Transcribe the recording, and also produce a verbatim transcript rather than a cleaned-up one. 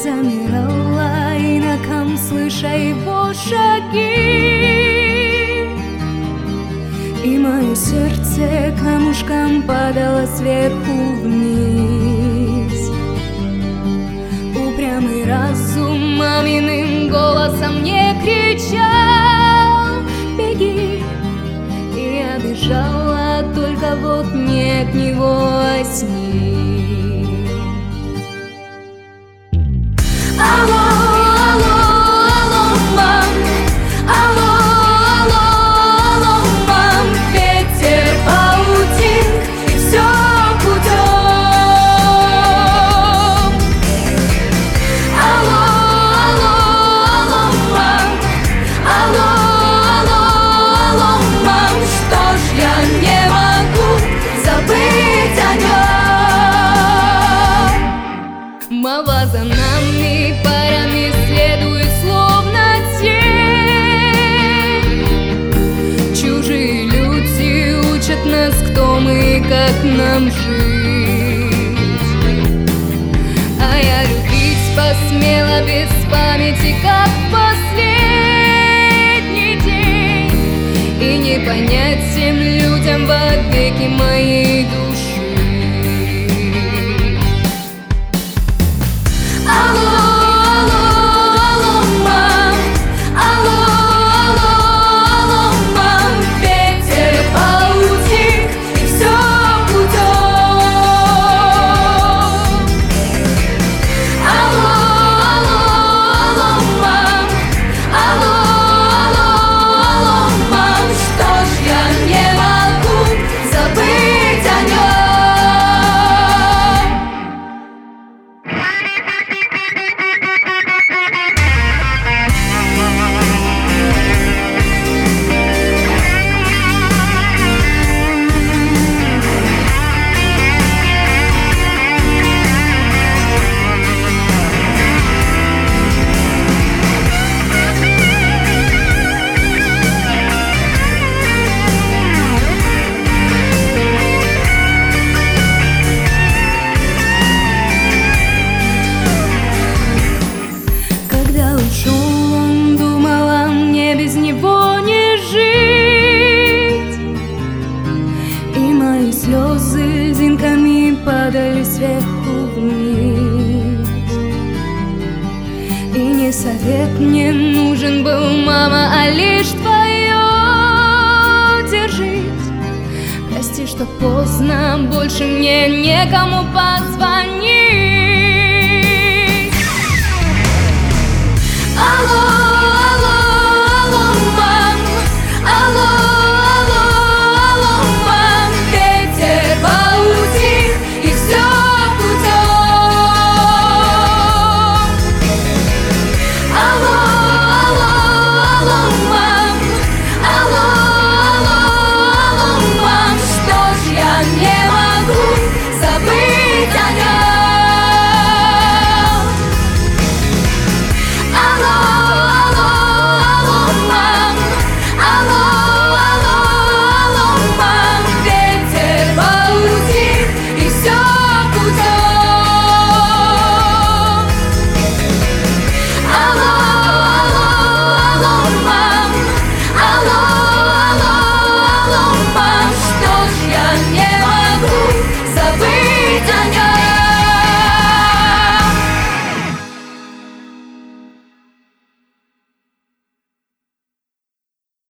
замирала иноком, слыша его шаги, и мое сердце камушком падало сверху вниз. Упрямый разум маминым голосом мне кричал: беги. И я бежала, только вот не от него, а с ним. Алло, алло, алло, мам, алло, алло, алло, мам, ветер паутин, и все путем. Алло, алло, алло, мам, алло, алло, алло, мам, что ж я не могу забыть о нем. Молва за нами парами следует, словно тень. Чужие люди учат нас, кто мы и как нам жить. А я любить посмела без памяти, как в последний день, и не понять всем людям во веки моей души. Алло, алло, алло, мам, алло, алло, алло, мам, ветер паутин, и все путем. Алло, алло, алло, мам, алло, алло, алло, мам, что ж я не могу забыть о нем. Когда ушел он, думала, мне без него не жить, и мои слезы льдинками падали сверху вниз. И не совет мне нужен был, мама, а лишь твое: держись. Прости, что поздно, больше мне некому позвонить. Алло.